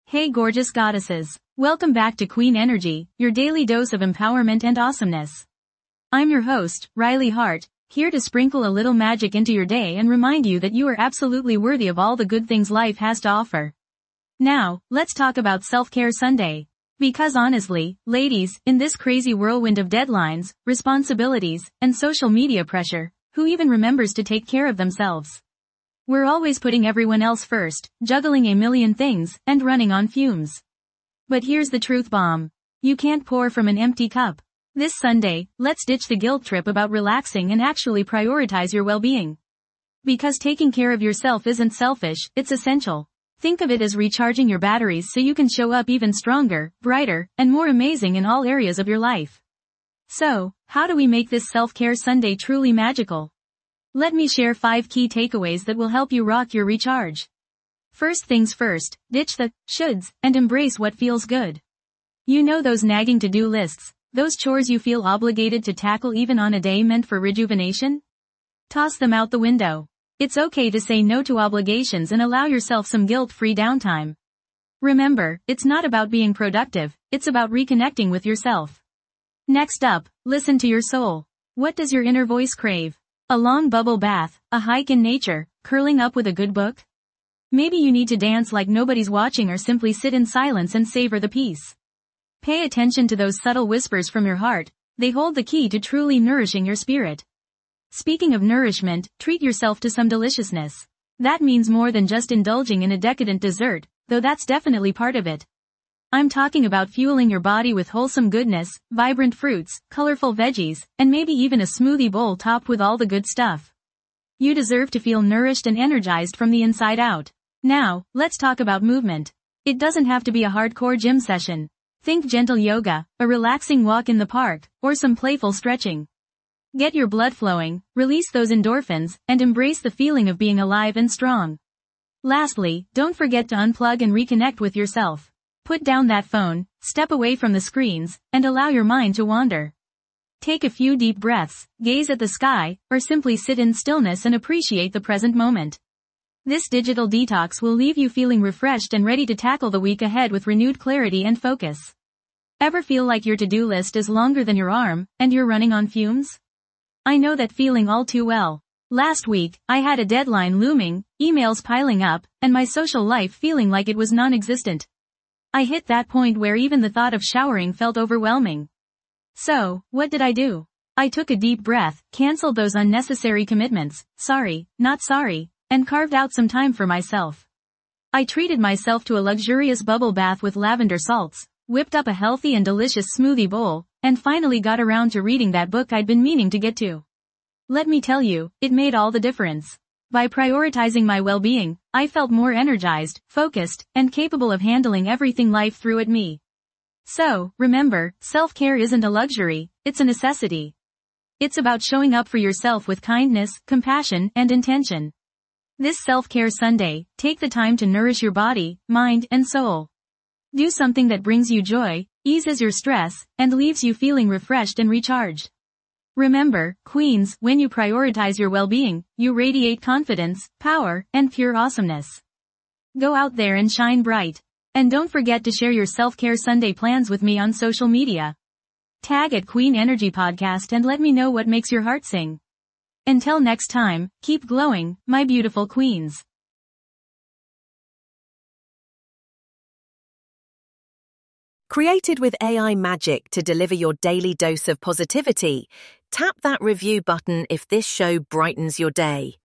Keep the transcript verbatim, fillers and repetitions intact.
Hey gorgeous goddesses, welcome back to Queen Energy, your daily dose of empowerment and awesomeness. I'm your host, Riley Hart, here to sprinkle a little magic into your day and remind you that you are absolutely worthy of all the good things life has to offer. Now, let's talk about Self-Care Sunday. Because honestly, ladies, in this crazy whirlwind of deadlines, responsibilities, and social media pressure, who even remembers to take care of themselves? We're always putting everyone else first, juggling a million things, and running on fumes. But here's the truth bomb. You can't pour from an empty cup. This Sunday, let's ditch the guilt trip about relaxing and actually prioritize your well-being. Because taking care of yourself isn't selfish, it's essential. Think of it as recharging your batteries so you can show up even stronger, brighter, and more amazing in all areas of your life. So, how do we make this Self-Care Sunday truly magical? Let me share five key takeaways that will help you rock your recharge. First things first, ditch the shoulds and embrace what feels good. You know those nagging to-do lists, those chores you feel obligated to tackle even on a day meant for rejuvenation? Toss them out the window. It's okay to say no to obligations and allow yourself some guilt-free downtime. Remember, it's not about being productive, it's about reconnecting with yourself. Next up, listen to your soul. What does your inner voice crave? A long bubble bath, a hike in nature, curling up with a good book? Maybe you need to dance like nobody's watching or simply sit in silence and savor the peace. Pay attention to those subtle whispers from your heart, they hold the key to truly nourishing your spirit. Speaking of nourishment, treat yourself to some deliciousness. That means more than just indulging in a decadent dessert, though that's definitely part of it. I'm talking about fueling your body with wholesome goodness, vibrant fruits, colorful veggies, and maybe even a smoothie bowl topped with all the good stuff. You deserve to feel nourished and energized from the inside out. Now, let's talk about movement. It doesn't have to be a hardcore gym session. Think gentle yoga, a relaxing walk in the park, or some playful stretching. Get your blood flowing, release those endorphins, and embrace the feeling of being alive and strong. Lastly, don't forget to unplug and reconnect with yourself. Put down that phone, step away from the screens, and allow your mind to wander. Take a few deep breaths, gaze at the sky, or simply sit in stillness and appreciate the present moment. This digital detox will leave you feeling refreshed and ready to tackle the week ahead with renewed clarity and focus. Ever feel like your to-do list is longer than your arm, and you're running on fumes? I know that feeling all too well. Last week, I had a deadline looming, emails piling up, and my social life feeling like it was non-existent. I hit that point where even the thought of showering felt overwhelming. So, what did I do? I took a deep breath, canceled those unnecessary commitments, sorry, not sorry, and carved out some time for myself. I treated myself to a luxurious bubble bath with lavender salts, whipped up a healthy and delicious smoothie bowl, and finally got around to reading that book I'd been meaning to get to. Let me tell you, it made all the difference. By prioritizing my well-being, I felt more energized, focused, and capable of handling everything life threw at me. So, remember, self-care isn't a luxury, it's a necessity. It's about showing up for yourself with kindness, compassion, and intention. This Self-Care Sunday, take the time to nourish your body, mind, and soul. Do something that brings you joy, eases your stress, and leaves you feeling refreshed and recharged. Remember, queens, when you prioritize your well-being, you radiate confidence, power, and pure awesomeness. Go out there and shine bright. And don't forget to share your Self-Care Sunday plans with me on social media. Tag at Queen Energy Podcast and let me know what makes your heart sing. Until next time, keep glowing, my beautiful queens. Created with A I magic to deliver your daily dose of positivity, tap that review button if this show brightens your day.